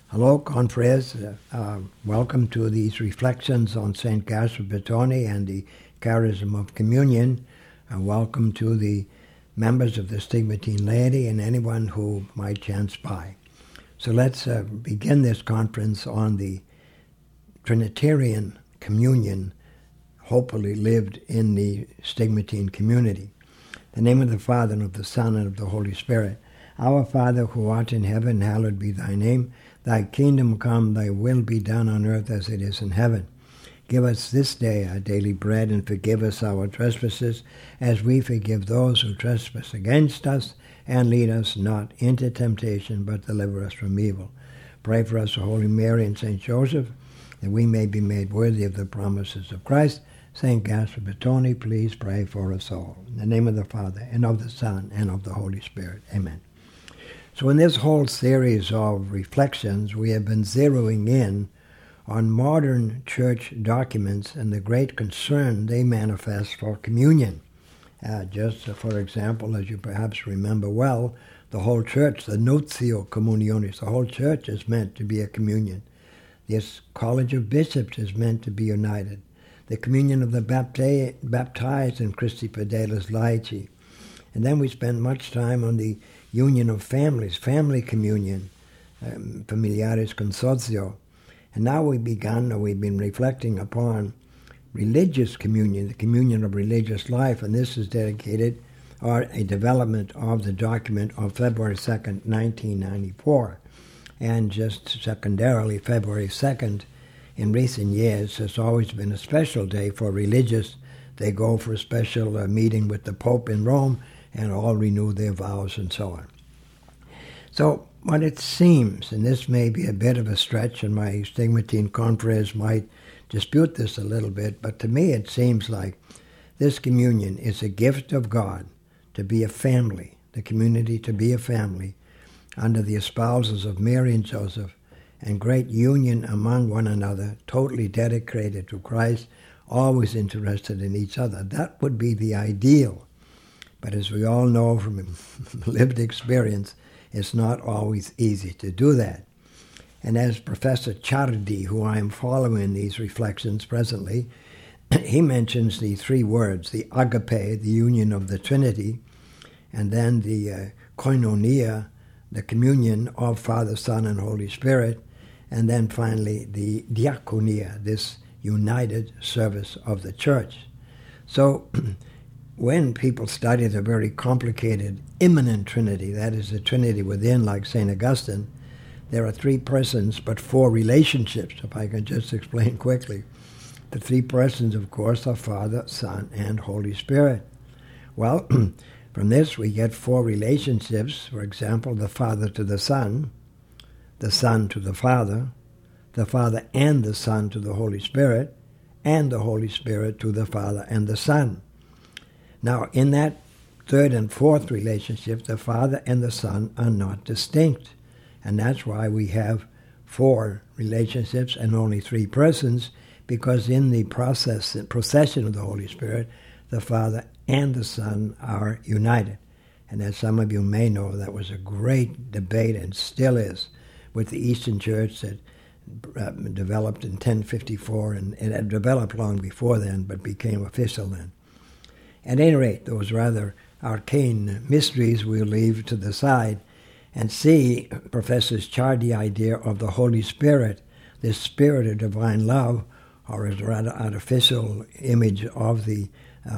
Hello, confreres. Welcome to these reflections on St. Gaspar Bertone and the charism of communion. And welcome to the members of the Stigmatine laity and anyone who might chance by. So let's begin this conference on the Trinitarian communion, hopefully lived in the Stigmatine community. In the name of the Father, and of the Son, and of the Holy Spirit. Our Father, who art in heaven, hallowed be thy name. Thy kingdom come, thy will be done on earth as it is in heaven. Give us this day our daily bread, and forgive us our trespasses, as we forgive those who trespass against us. And lead us not into temptation, but deliver us from evil. Pray for us, O Holy Mary and Saint Joseph, that we may be made worthy of the promises of Christ. St. Gaspar Bertone, please pray for us all. In the name of the Father, and of the Son, and of the Holy Spirit. Amen. So in this whole series of reflections, we have been zeroing in on modern church documents and the great concern they manifest for communion. Just for example, as you perhaps remember well, the whole church, the Notio Communionis, the whole church is meant to be a communion. This College of Bishops is meant to be united. The communion of the baptized in Christi Fidelis Laici. And then we spend much time on the union of families, family communion, familiaris consortio. And now we've been reflecting upon religious communion, the communion of religious life, and this is dedicated, or a development of the document of February 2nd, 1994. And just secondarily, February 2nd, in recent years, has always been a special day for religious. They go for a special meeting with the Pope in Rome, and all renew their vows and so on. So what it seems, and this may be a bit of a stretch, and my Stigmatine confreres might dispute this a little bit, but to me it seems like this communion is a gift of God to be a family, the community to be a family, under the espousals of Mary and Joseph, and great union among one another, totally dedicated to Christ, always interested in each other. That would be the ideal. But as we all know from lived experience, it's not always easy to do that. And as Professor Ciardi, who I am following in these reflections presently, he mentions the three words, the agape, the union of the Trinity, and then the koinonia, the communion of Father, Son, and Holy Spirit, and then finally the diaconia, this united service of the church. So when people study the very complicated immanent Trinity, that is the Trinity within, like St. Augustine, there are three persons but four relationships, if I can just explain quickly. The three persons, of course, are Father, Son, and Holy Spirit. Well, from this we get four relationships. For example, the Father to the Son to the Father and the Son to the Holy Spirit, and the Holy Spirit to the Father and the Son. Now, in that third and fourth relationship, the Father and the Son are not distinct. And that's why we have four relationships and only three persons, because in the procession of the Holy Spirit, the Father and the Son are united. And as some of you may know, that was a great debate, and still is, with the Eastern Church that developed in 1054, and it had developed long before then, but became official then. At any rate, those rather arcane mysteries we'll leave to the side and see Professor Ciardi's idea of the Holy Spirit, this spirit of divine love, or as a rather artificial image of the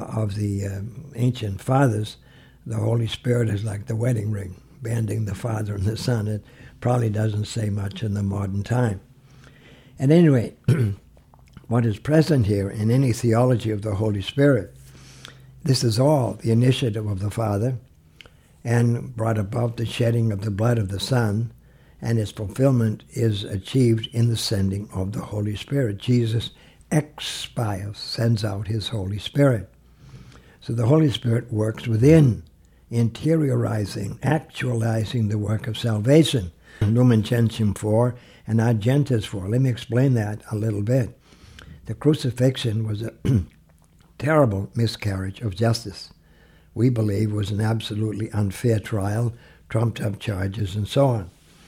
ancient fathers. The Holy Spirit is like the wedding ring, banding the Father and the Son. It probably doesn't say much in the modern time. At any rate, what is present here in any theology of the Holy Spirit, this is all the initiative of the Father, and brought about the shedding of the blood of the Son, and its fulfillment is achieved in the sending of the Holy Spirit. Jesus expios, sends out his Holy Spirit. So the Holy Spirit works within, interiorizing, actualizing the work of salvation. Lumen Gentium 4 and Ad Gentes 4. Let me explain that a little bit. The crucifixion was a terrible miscarriage of justice. We believe was an absolutely unfair trial, trumped up charges, and so on.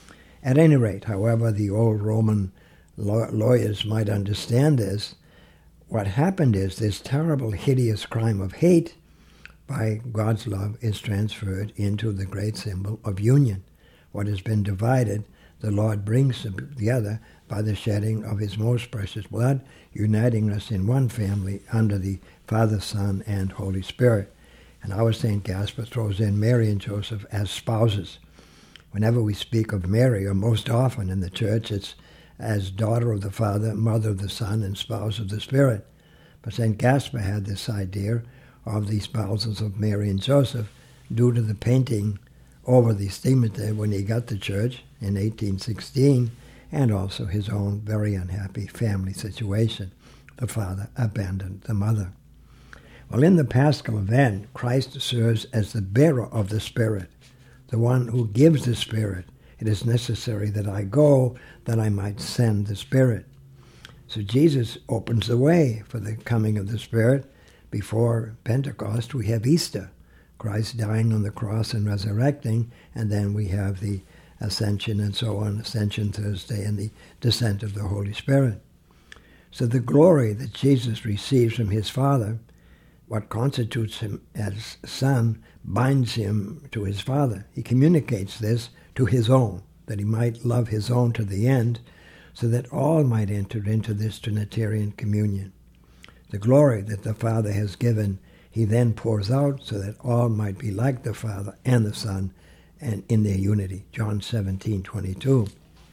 At any rate, however the old Roman lawyers might understand this, what happened is this terrible, hideous crime of hate by God's love is transferred into the great symbol of union. What has been divided, the Lord brings together by the shedding of his most precious blood, uniting us in one family under the Father, Son, and Holy Spirit. And our St. Gaspar throws in Mary and Joseph as spouses. Whenever we speak of Mary, or most often in the church, it's as daughter of the Father, mother of the Son, and spouse of the Spirit. But St. Gaspar had this idea of the spouses of Mary and Joseph due to the painting over the stigmata when he got to church in 1816, and also his own very unhappy family situation. The father abandoned the mother. Well, in the Paschal event, Christ serves as the bearer of the Spirit, the one who gives the Spirit. It is necessary that I go, that I might send the Spirit. So Jesus opens the way for the coming of the Spirit. Before Pentecost, we have Easter, Christ dying on the cross and resurrecting, and then we have the Ascension and so on, Ascension Thursday, and the descent of the Holy Spirit. So the glory that Jesus receives from his Father, what constitutes him as Son, binds him to his Father. He communicates this to his own, that he might love his own to the end, so that all might enter into this Trinitarian communion. The glory that the Father has given, he then pours out so that all might be like the Father and the Son and in their unity. John 17:22.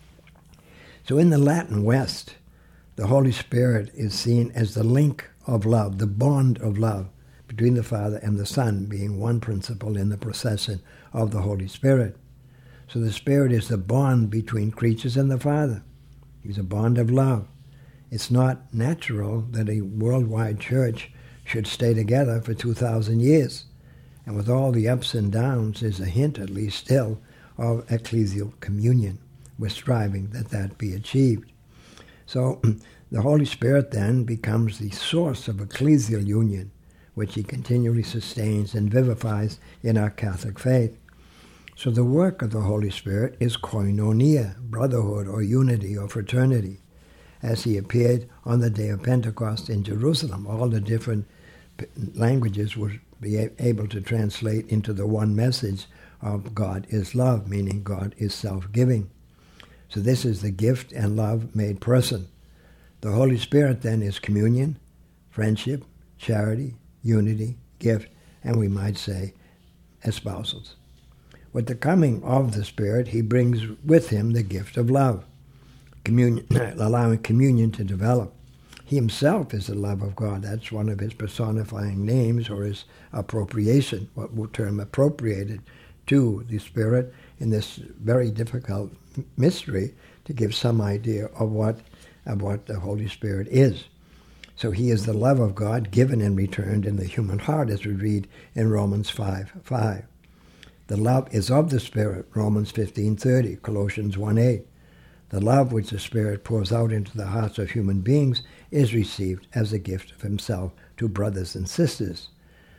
So in the Latin West, the Holy Spirit is seen as the link of love, the bond of love between the Father and the Son, being one principle in the procession of the Holy Spirit. So the Spirit is the bond between creatures and the Father. He's a bond of love. It's not natural that a worldwide church should stay together for 2,000 years. And with all the ups and downs, there's a hint, at least still, of ecclesial communion. We're striving that that be achieved. So the Holy Spirit then becomes the source of ecclesial union, which he continually sustains and vivifies in our Catholic faith. So the work of the Holy Spirit is koinonia, brotherhood or unity or fraternity. As he appeared on the day of Pentecost in Jerusalem, all the different languages would be able to translate into the one message of God is love, meaning God is self-giving. So this is the gift and love made person. The Holy Spirit then is communion, friendship, charity, unity, gift, and we might say espousals. With the coming of the Spirit, he brings with him the gift of love, communion, allowing communion to develop. He himself is the love of God. That's one of his personifying names, or his appropriation, what we'll term appropriated to the Spirit in this very difficult mystery to give some idea of what the Holy Spirit is. So he is the love of God given and returned in the human heart, as we read in Romans 5:5. The love is of the Spirit, Romans 15:30, Colossians 1:8. The love which the Spirit pours out into the hearts of human beings is received as a gift of himself to brothers and sisters,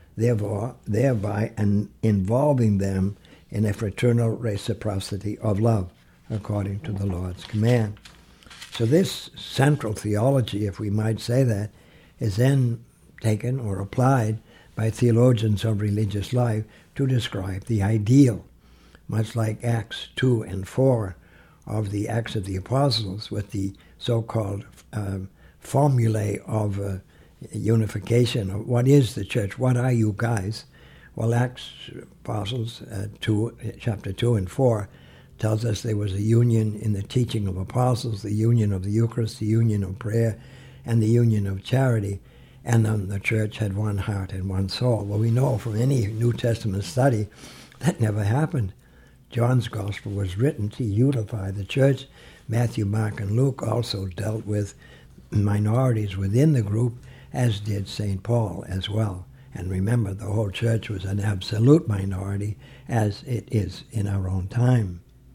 thereby involving them in a fraternal reciprocity of love, according to the Lord's command. So this central theology, if we might say that, is then taken or applied by theologians of religious life to describe the ideal, much like Acts 2 and 4 of the Acts of the Apostles, with the so-called formulae of unification. Of what is the church? What are you guys? Well, Acts Apostles 2, chapter 2 and 4 tells us there was a union in the teaching of apostles, the union of the Eucharist, the union of prayer, and the union of charity. And then the church had one heart and one soul. Well, we know from any New Testament study that never happened. John's Gospel was written to unify the church. Matthew, Mark, and Luke also dealt with minorities within the group, as did St. Paul as well. And remember, the whole church was an absolute minority, as it is in our own time.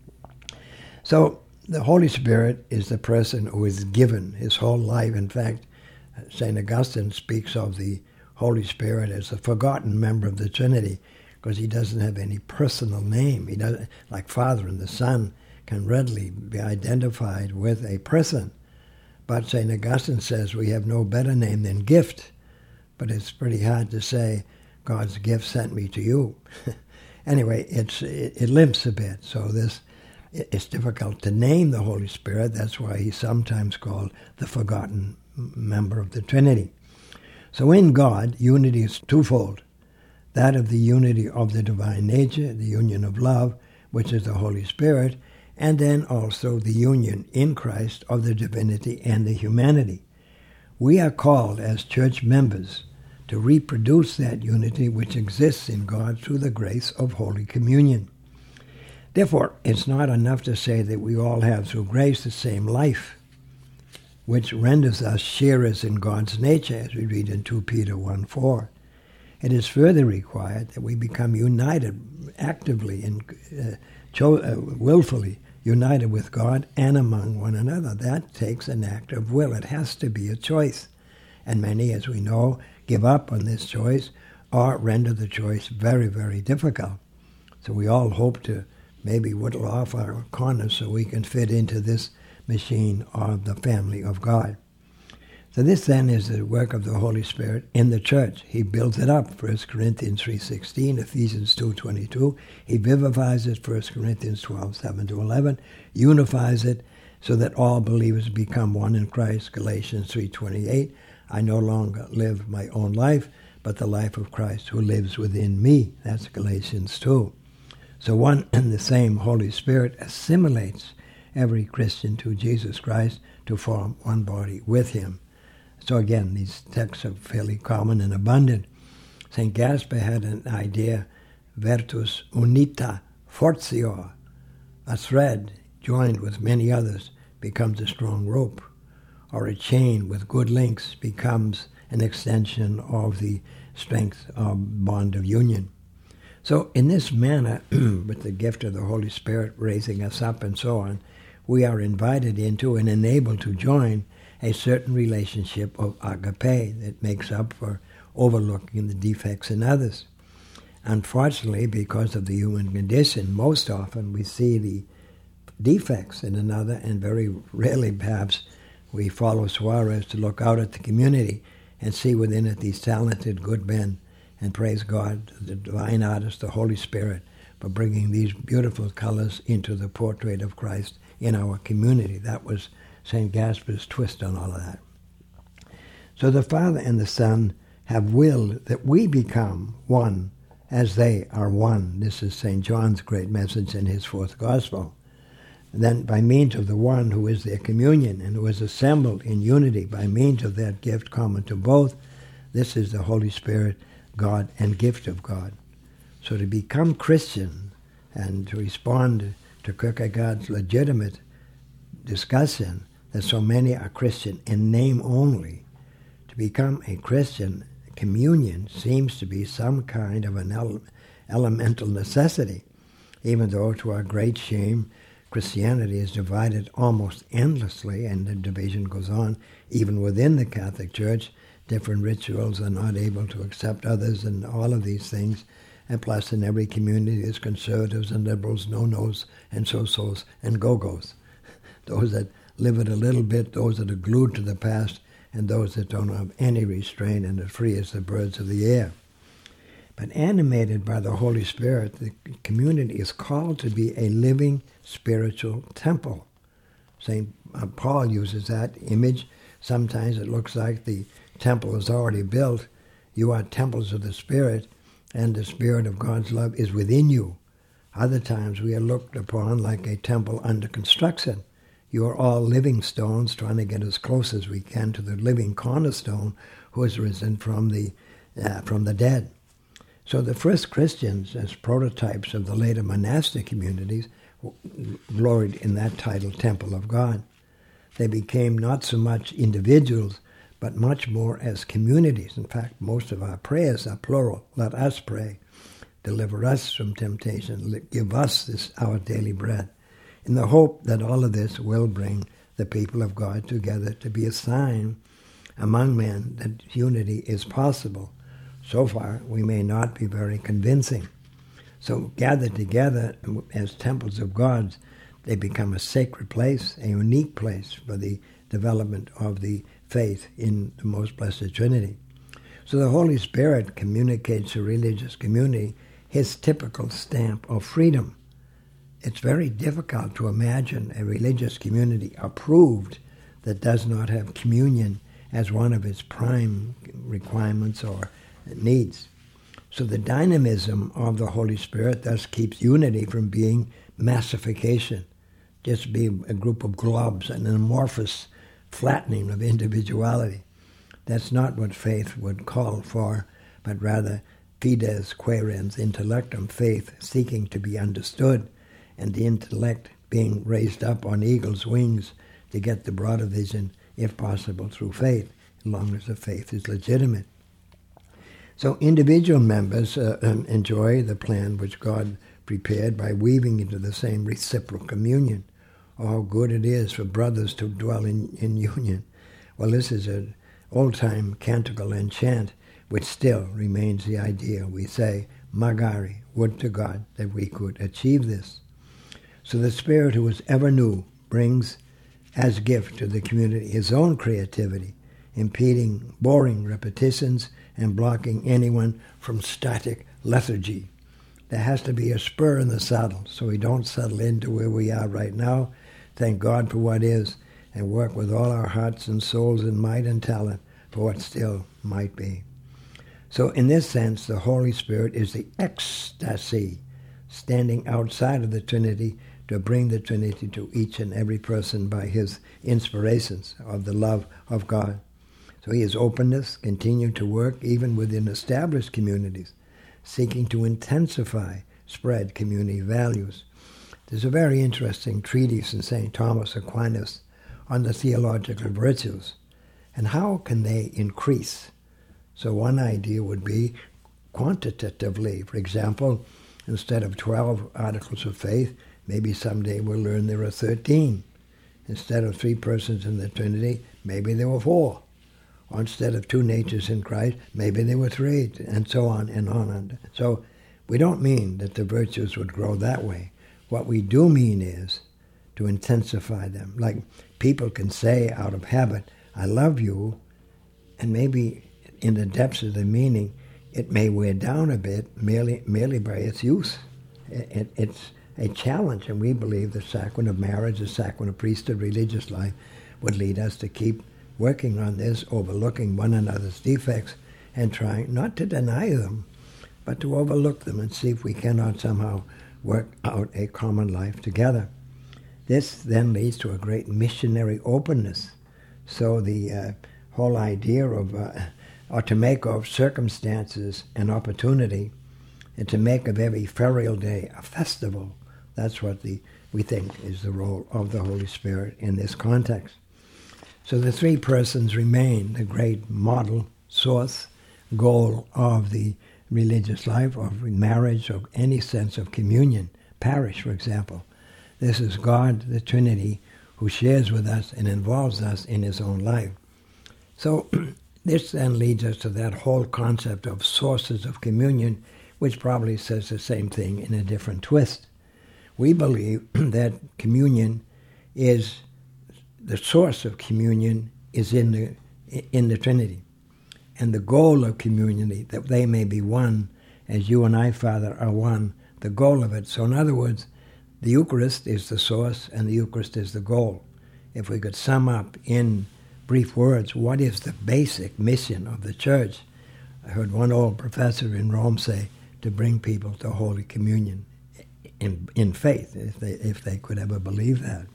So the Holy Spirit is the person who is given his whole life. In fact, St. Augustine speaks of the Holy Spirit as a forgotten member of the Trinity, because he doesn't have any personal name. He doesn't, like Father and the Son can readily be identified with a person. But St. Augustine says we have no better name than gift. But it's pretty hard to say, God's gift sent me to you. Anyway, it limps a bit. So it's difficult to name the Holy Spirit. That's why he's sometimes called the forgotten member of the Trinity. So in God, unity is twofold. That of the unity of the divine nature, the union of love, which is the Holy Spirit, and then also the union in Christ of the divinity and the humanity. We are called as church members to reproduce that unity which exists in God through the grace of Holy Communion. Therefore, it's not enough to say that we all have through grace the same life, which renders us sharers in God's nature, as we read in 2 Peter 1:4. It is further required that we become united actively and willfully united with God and among one another. That takes an act of will. It has to be a choice. And many, as we know, give up on this choice or render the choice very, very difficult. So we all hope to maybe whittle off our corners so we can fit into this machine of the family of God. So this then is the work of the Holy Spirit in the church. He builds it up, 1 Corinthians 3:16, Ephesians 2:22. He vivifies it, 1 Corinthians 12:7-11, unifies it so that all believers become one in Christ, Galatians 3:28. I no longer live my own life, but the life of Christ who lives within me. That's Galatians 2. So one and the same Holy Spirit assimilates every Christian to Jesus Christ to form one body with him. So again, these texts are fairly common and abundant. St. Gaspar had an idea, virtus unita fortior. A thread joined with many others becomes a strong rope, or a chain with good links becomes an extension of the strength of bond of union. So in this manner, with the gift of the Holy Spirit raising us up and so on, we are invited into and enabled to join a certain relationship of agape that makes up for overlooking the defects in others. Unfortunately, because of the human condition, most often we see the defects in another, and very rarely perhaps we follow Suarez to look out at the community and see within it these talented good men, and praise God, the divine artist, the Holy Spirit, for bringing these beautiful colors into the portrait of Christ in our community. That was St. Gaspar's twist on all of that. So the Father and the Son have willed that we become one as they are one. This is St. John's great message in his fourth Gospel. And then by means of the one who is their communion and who is assembled in unity by means of that gift common to both, this is the Holy Spirit, God and gift of God. So to become Christian and to respond to Kierkegaard's legitimate discussion that so many are Christian in name only, to become a Christian, communion seems to be some kind of an elemental necessity, even though to our great shame, Christianity is divided almost endlessly, and the division goes on even within the Catholic Church. Different rituals are not able to accept others and all of these things. And plus in every community there's conservatives and liberals, no-nos and so-sos and go-go's. Those that live it a little bit, those that are glued to the past, and those that don't have any restraint and are free as the birds of the air. But animated by the Holy Spirit, the community is called to be a living spiritual temple. St. Paul uses that image. Sometimes it looks like the temple is already built. You are temples of the Spirit, and the Spirit of God's love is within you. Other times we are looked upon like a temple under construction. You are all living stones trying to get as close as we can to the living cornerstone who has risen from the dead. So the first Christians, as prototypes of the later monastic communities, gloried in that title, Temple of God. They became not so much individuals, but much more as communities. In fact, most of our prayers are plural. Let us pray. Deliver us from temptation. Give us this our daily bread. In the hope that all of this will bring the people of God together to be a sign among men that unity is possible. So far, we may not be very convincing. So gathered together as temples of God, They become a sacred place, a unique place for the development of the faith in the most blessed Trinity. So the Holy Spirit communicates to religious community his typical stamp of freedom. It's very difficult to imagine a religious community approved that does not have communion as one of its prime requirements or needs. So the dynamism of the Holy Spirit thus keeps unity from being massification, just being a group of globs, an amorphous flattening of individuality. That's not what faith would call for, but rather fides quaerens intellectum, faith seeking to be understood, and the intellect being raised up on eagle's wings to get the broader vision, if possible, through faith, as long as the faith is legitimate. So individual members enjoy the plan which God prepared by weaving into the same reciprocal communion. Oh, how good it is for brothers to dwell in union. Well, this is an old-time canticle and chant which still remains the idea. We say, Magari, would to God that we could achieve this. So the Spirit who is ever new brings as gift to the community his own creativity, impeding boring repetitions and blocking anyone from static lethargy. There has to be a spur in the saddle so we don't settle into where we are right now. Thank God for what is and work with all our hearts and souls and might and talent for what still might be. So in this sense, the Holy Spirit is the ecstasy standing outside of the Trinity to bring the Trinity to each and every person by his inspirations of the love of God. So he is openness, continue to work even within established communities, seeking to intensify, spread community values. There's a very interesting treatise in St. Thomas Aquinas on the theological virtues and how can they increase. So one idea would be quantitatively. For example, instead of 12 articles of faith, maybe someday we'll learn there are 13. Instead of 3 persons in the Trinity, maybe there were 4. Or instead of 2 natures in Christ, maybe there were 3, and so on and on. So we don't mean that the virtues would grow that way. What we do mean is to intensify them. Like people can say out of habit, I love you, and maybe in the depths of the meaning, it may wear down a bit merely by its use. It's a challenge, and we believe the sacrament of marriage, the sacrament of priesthood, religious life, would lead us to keep working on this, overlooking one another's defects, and trying not to deny them, but to overlook them and see if we cannot somehow work out a common life together. This then leads to a great missionary openness. So the whole idea of, or to make of circumstances an opportunity, and to make of every ferial day a festival, that's what we think is the role of the Holy Spirit in this context. So the 3 persons remain the great model, source, goal of the religious life, of marriage, of any sense of communion. Parish, for example. This is God, the Trinity, who shares with us and involves us in his own life. So this then leads us to that whole concept of sources of communion, which probably says the same thing in a different twist. We believe that communion is, the source of communion is in the Trinity. And the goal of community, that they may be one, as you and I, Father, are one, the goal of it. So in other words, the Eucharist is the source and the Eucharist is the goal. If we could sum up in brief words, what is the basic mission of the Church? I heard one old professor in Rome say, to bring people to Holy Communion in faith, if they could ever believe that.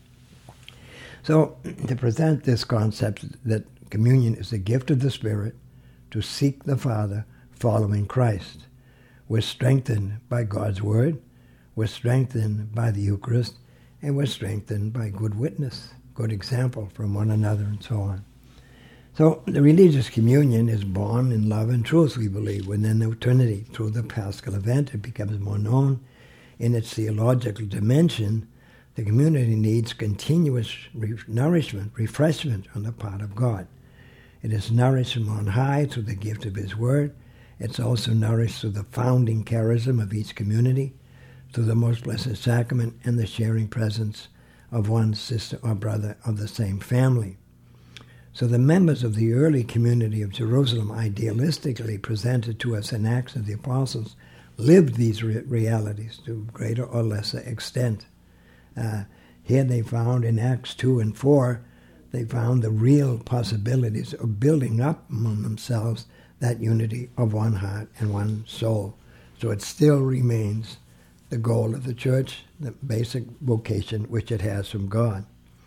So to present this concept that communion is a gift of the Spirit to seek the Father following Christ. We're strengthened by God's Word, we're strengthened by the Eucharist, and we're strengthened by good witness, good example from one another, and so on. So the religious communion is born in love and truth, we believe, within the Trinity. Through the Paschal event, it becomes more known. In its theological dimension, the community needs continuous nourishment, refreshment on the part of God. It is nourished from on high through the gift of his word. It's also nourished through the founding charism of each community, through the most blessed sacrament and the sharing presence of one sister or brother of the same family. So the members of the early community of Jerusalem, idealistically presented to us in Acts of the Apostles, lived these realities to greater or lesser extent. Here they found in Acts 2 and 4, they found the real possibilities of building up among themselves that unity of one heart and one soul. So it still remains the goal of the church, the basic vocation which it has from God.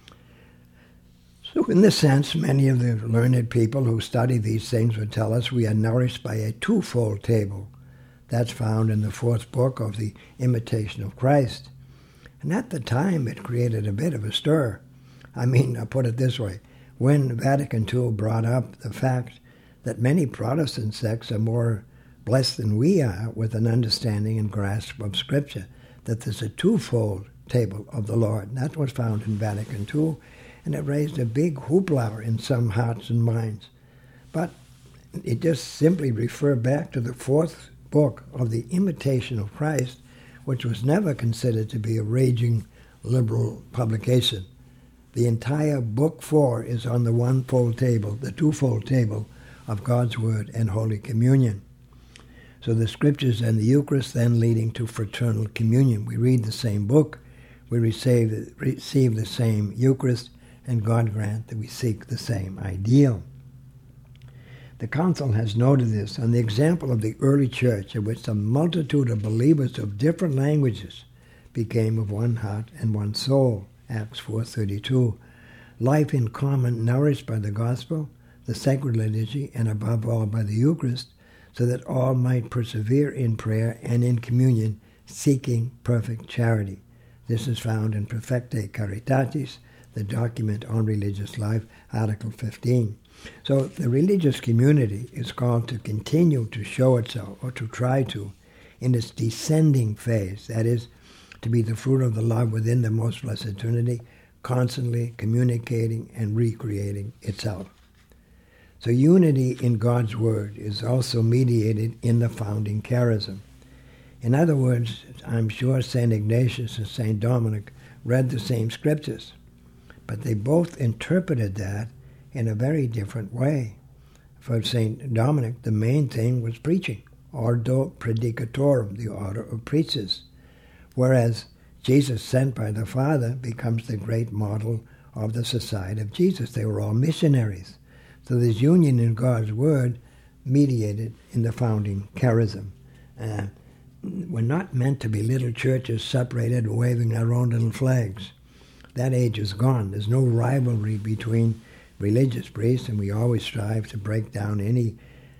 So in this sense, many of the learned people who study these things would tell us we are nourished by a twofold table. That's found in the 4th book of the Imitation of Christ. And at the time, it created a bit of a stir. I mean, I'll put it this way. When Vatican II brought up the fact that many Protestant sects are more blessed than we are with an understanding and grasp of Scripture, that there's a twofold table of the Lord. And that was found in Vatican II, and it raised a big hoopla in some hearts and minds. But it just simply referred back to the 4th book of the Imitation of Christ, which was never considered to be a raging liberal publication. The entire book 4 is on the one-fold table, the twofold table of God's Word and Holy Communion. So the Scriptures and the Eucharist then leading to fraternal communion. We read the same book, we receive the same Eucharist, and God grant that we seek the same ideal. The Council has noted this on the example of the early church, in which a multitude of believers of different languages became of one heart and one soul, Acts 4:32. Life in common, nourished by the gospel, the sacred liturgy, and above all by the Eucharist, so that all might persevere in prayer and in communion, seeking perfect charity. This is found in Perfectae Caritatis, the document on religious life, Article 15. So the religious community is called to continue to show itself, or to try to, in its descending phase, that is, to be the fruit of the love within the Most Blessed Trinity, constantly communicating and recreating itself. So unity in God's Word is also mediated in the founding charism. In other words, I'm sure St. Ignatius and St. Dominic read the same Scriptures, but they both interpreted that in a very different way. For St. Dominic, the main thing was preaching, ordo predicatorum, the order of preachers, whereas Jesus, sent by the Father, becomes the great model of the Society of Jesus. They were all missionaries. So this union in God's Word mediated in the founding charism. We're not meant to be little churches separated, waving our own little flags. That age is gone. There's no rivalry between religious priests, and we always strive to break down any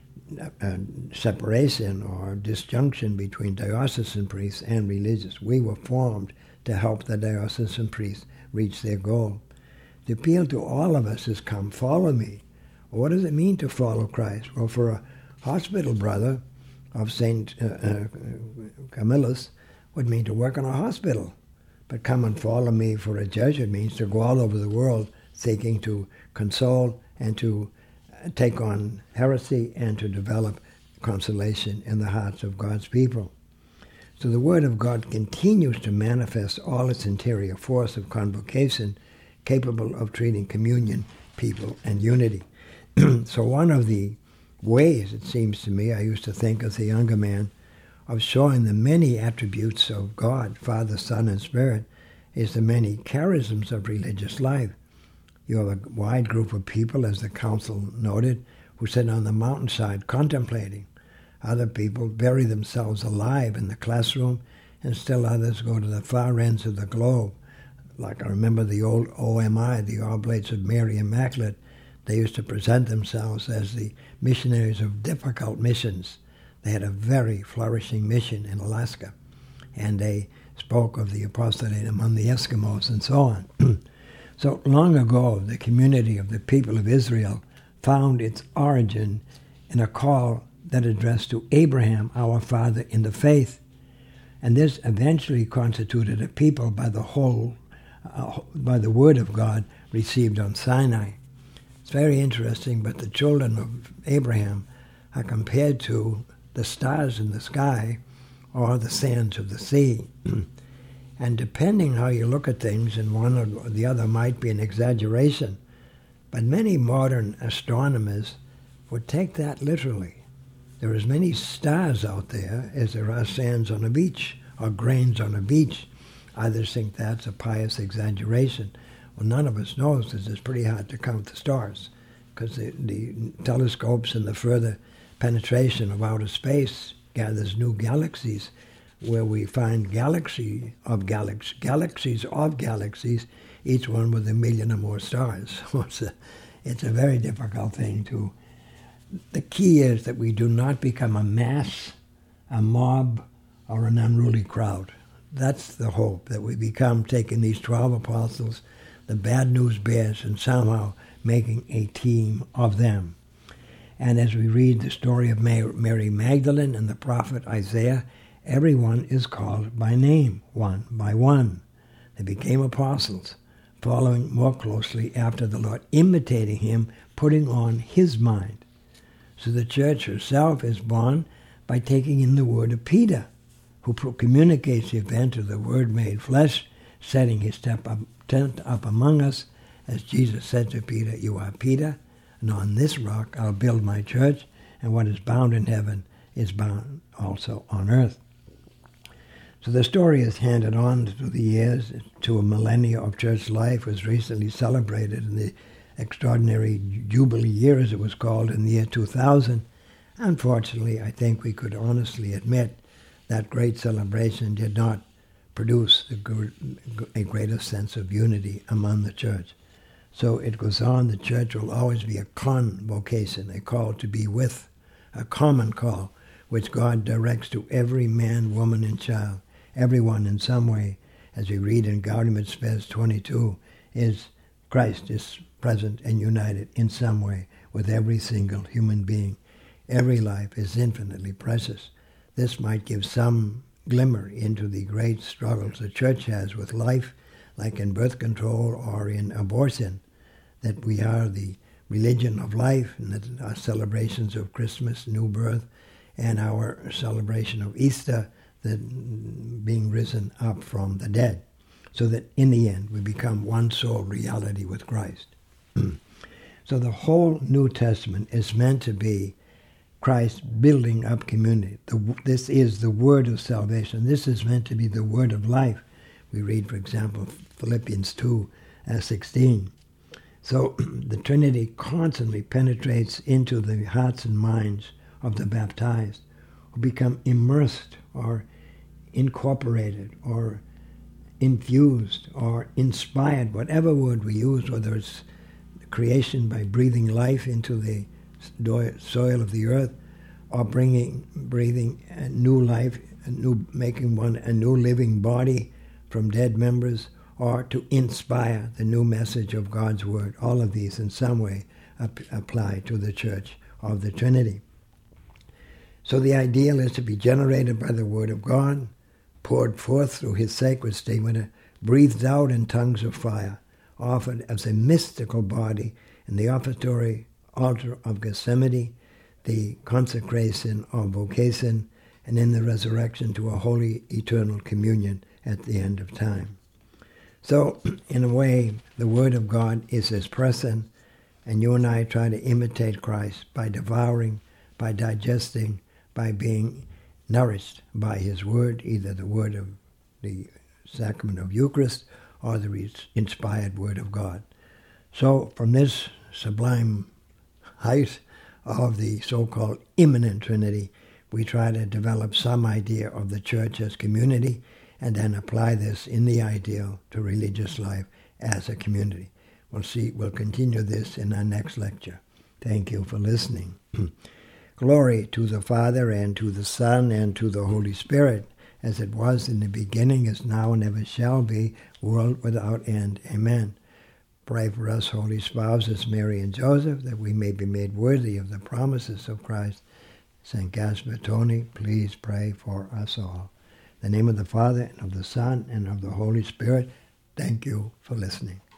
separation or disjunction between diocesan priests and religious. We were formed to help the diocesan priests reach their goal. The appeal to all of us is, come follow me. What does it mean to follow Christ? Well, for a hospital brother of St. Camillus, would mean to work in a hospital. But come and follow me for a Jesuit means to go all over the world seeking to console and to take on heresy and to develop consolation in the hearts of God's people. So the Word of God continues to manifest all its interior force of convocation, capable of treating communion, people, and unity. So one of the ways, it seems to me, I used to think as a younger man, of showing the many attributes of God, Father, Son, and Spirit, is the many charisms of religious life. You have a wide group of people, as the Council noted, who sit on the mountainside contemplating. Other people bury themselves alive in the classroom, and still others go to the far ends of the globe. Like I remember the old OMI, the Oblates of Mary Immaculate. They used to present themselves as the missionaries of difficult missions. They had a very flourishing mission in Alaska, and they spoke of the apostolate among the Eskimos and so on. So long ago, the community of the people of Israel found its origin in a call that addressed to Abraham, our father in the faith. And this eventually constituted a people by by the word of God received on Sinai. It's very interesting, but the children of Abraham are compared to the stars in the sky or the sands of the sea. And depending how you look at things, and one or the other might be an exaggeration, but many modern astronomers would take that literally. There are as many stars out there as there are sands on a beach or grains on a beach. Others think that's a pious exaggeration. Well, none of us knows because it's pretty hard to count the stars because the telescopes and the further penetration of outer space gathers new galaxies where we find galaxies of galaxies, each one with 1 million or more stars. It's a very difficult thing to... The key is that we do not become a mass, a mob, or an unruly crowd. That's the hope, that we become taking these 12 apostles, the bad news bears, and somehow making a team of them. And as we read the story of Mary Magdalene and the prophet Isaiah, everyone is called by name, one by one. They became apostles, following more closely after the Lord, imitating him, putting on his mind. So the church herself is born by taking in the word of Peter, who communicates the event of the Word made flesh, setting his tent up among us, as Jesus said to Peter, "You are Peter, and on this rock I'll build my church, and what is bound in heaven is bound also on earth." So the story is handed on through the years to a millennia of church life, was recently celebrated in the extraordinary Jubilee year, as it was called, in the year 2000. Unfortunately, I think we could honestly admit that great celebration did not produce a greater sense of unity among the church. So it goes on, the church will always be a convocation, a call to be with, a common call, which God directs to every man, woman, and child. Everyone in some way, as we read in Gaudium et Spes 22, is Christ is present and united in some way with every single human being. Every life is infinitely precious. This might give some glimmer into the great struggles the church has with life, like in birth control or in abortion, that we are the religion of life, and that our celebrations of Christmas, new birth, and our celebration of Easter, that being risen up from the dead, so that in the end we become one soul reality with Christ. So the whole New Testament is meant to be Christ building up community. This is the word of salvation. This is meant to be the word of life. We read, for example, Philippians 2:16. So the Trinity constantly penetrates into the hearts and minds of the baptized, who become immersed or incorporated or infused or inspired, whatever word we use, whether it's creation by breathing life into the soil of the earth, or breathing a new life, making one a new living body from dead members, or to inspire the new message of God's word. All of these in some way apply to the Church of the Trinity. So the ideal is to be generated by the word of God, poured forth through his sacred stigmata, breathed out in tongues of fire, offered as a mystical body in the offertory altar of Gethsemane, the consecration of vocation, and in the resurrection to a holy eternal communion at the end of time. So, in a way, the Word of God is his person, and you and I try to imitate Christ by devouring, by digesting, by being nourished by his Word, either the Word of the sacrament of Eucharist or the inspired Word of God. So, from this sublime height of the so-called immanent Trinity, we try to develop some idea of the Church as community, and then apply this in the ideal to religious life as a community. We'll continue this in our next lecture. Thank you for listening. Glory to the Father, and to the Son, and to the Holy Spirit, as it was in the beginning, is now, and ever shall be, world without end. Amen. Pray for us, holy spouses, Mary and Joseph, that we may be made worthy of the promises of Christ. St. Gaspar Tony, please pray for us all. In the name of the Father, and of the Son, and of the Holy Spirit, thank you for listening.